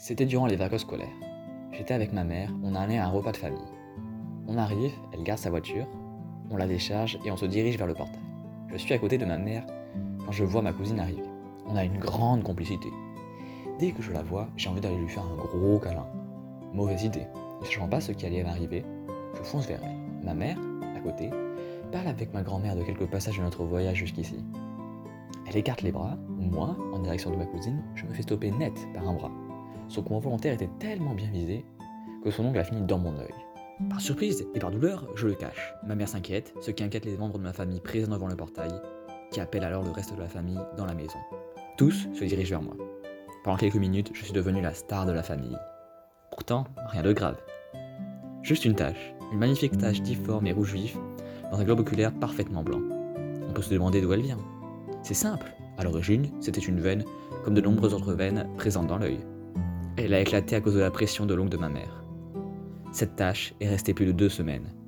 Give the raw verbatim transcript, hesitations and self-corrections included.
C'était durant les vacances scolaires. J'étais avec ma mère, on allait à un repas de famille. On arrive, elle garde sa voiture, on la décharge et on se dirige vers le portail. Je suis à côté de ma mère quand je vois ma cousine arriver. On a une grande complicité. Dès que je la vois, j'ai envie d'aller lui faire un gros câlin. Mauvaise idée. Ne sachant pas ce qui allait m'arriver, je fonce vers elle. Ma mère, à côté, parle avec ma grand-mère de quelques passages de notre voyage jusqu'ici. Elle écarte les bras, moi, en direction de ma cousine, je me fais stopper net par un bras. Son coup involontaire était tellement bien visé que son ongle a fini dans mon œil. Par surprise et par douleur, je le cache. Ma mère s'inquiète, ce qui inquiète les membres de ma famille présents devant le portail, qui appellent alors le reste de la famille dans la maison. Tous se dirigent vers moi. Pendant quelques minutes, je suis devenu la star de la famille. Pourtant, rien de grave. Juste une tache, une magnifique tache difforme et rouge vif, dans un globe oculaire parfaitement blanc. On peut se demander d'où elle vient. C'est simple, à l'origine, c'était une veine, comme de nombreuses autres veines présentes dans l'œil. Elle a éclaté à cause de la pression de l'ongle de ma mère. Cette tache est restée plus de deux semaines.